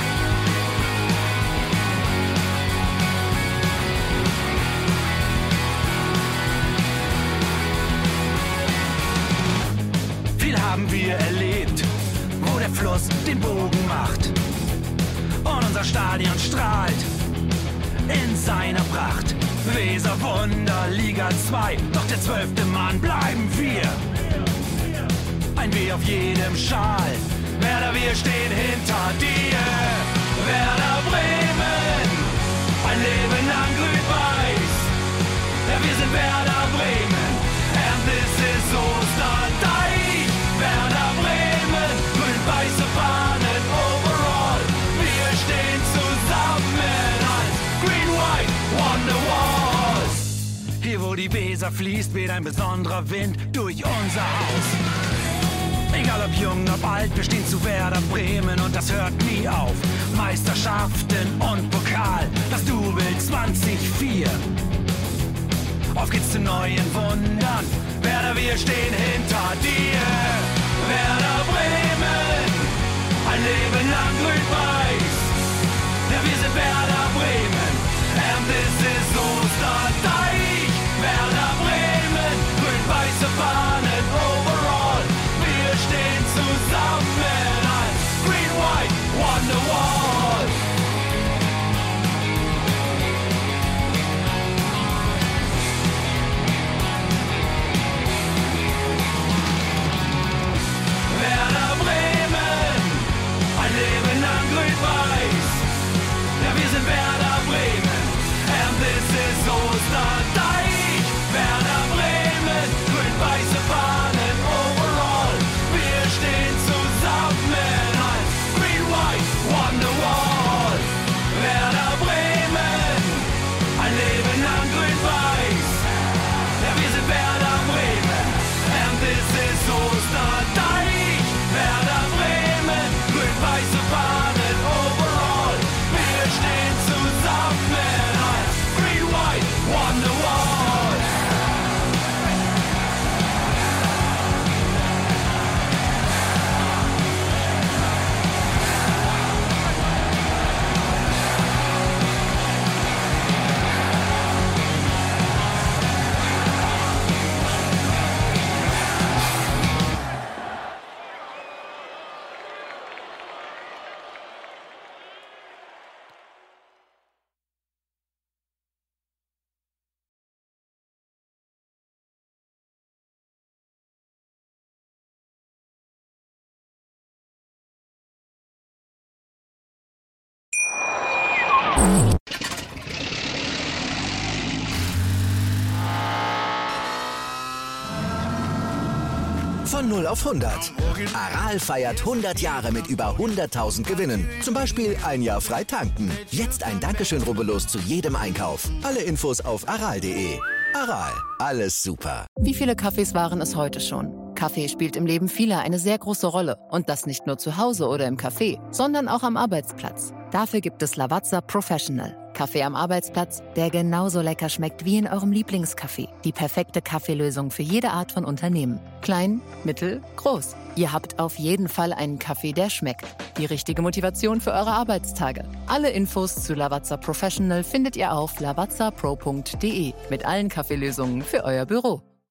Viel haben wir erlebt, wo der Fluss den Bogen macht. Und unser Stadion strahlt in seiner Pracht. Weser Wunder, Liga zwei, doch der zwölfte Mann bleiben wir. Ein W auf jedem Schal, Werder, wir stehen hinter dir. Werder Bremen, ein Leben lang grün-weiß. Ja, wir sind Werder Bremen, and this is Osterdeich. Werder Bremen, grün-weiße Fahnen overall. Wir stehen zusammen als Green White Wonderwall. Hier wo die Weser Weser fließt, weht ein besonderer Wind durch unser Haus. Egal ob jung, ob alt, wir stehen zu Werder Bremen und das hört nie auf. Meisterschaften und Pokal, das Double zwanzig vier. Auf geht's zu neuen Wundern, Werder, wir stehen hinter dir. Werder Bremen, ein Leben lang grün-weiß. Ja, wir sind Werder Bremen, and this is Osterdeich. Werder Bremen, grün-weiße Fahnen overall. Wir stehen zusammen als Green-White Wonderwall. Werder Bremen, ein Leben lang grün-weiß. Ja, wir sind Werder Bremen, and this is Osterdeich. Werder Bremen, grün-weiße Fahnen overall. Wir stehen zusammen als Green-White Wonderwall. Werder Bremen, ein Leben lang grün-weiß. Ja, wir sind Werder Bremen, and this is Osterdeich. Werder Bremen, grün-weiße Fahnen overall. Wir stehen zusammen als Green-White Wonderwall. Von null auf hundert. Aral feiert hundert Jahre mit über hunderttausend Gewinnen. Zum Beispiel ein Jahr frei tanken. Jetzt ein Dankeschön, rubbellos zu jedem Einkauf. Alle Infos auf aral punkt de. Aral, alles super. Wie viele Kaffees waren es heute schon? Kaffee spielt im Leben vieler eine sehr große Rolle. Und das nicht nur zu Hause oder im Café, sondern auch am Arbeitsplatz. Dafür gibt es Lavazza Professional. Kaffee am Arbeitsplatz, der genauso lecker schmeckt wie in eurem Lieblingscafé. Die perfekte Kaffeelösung für jede Art von Unternehmen. Klein, mittel, groß. Ihr habt auf jeden Fall einen Kaffee, der schmeckt. Die richtige Motivation für eure Arbeitstage. Alle Infos zu Lavazza Professional findet ihr auf lavazza pro punkt de mit allen Kaffeelösungen für euer Büro.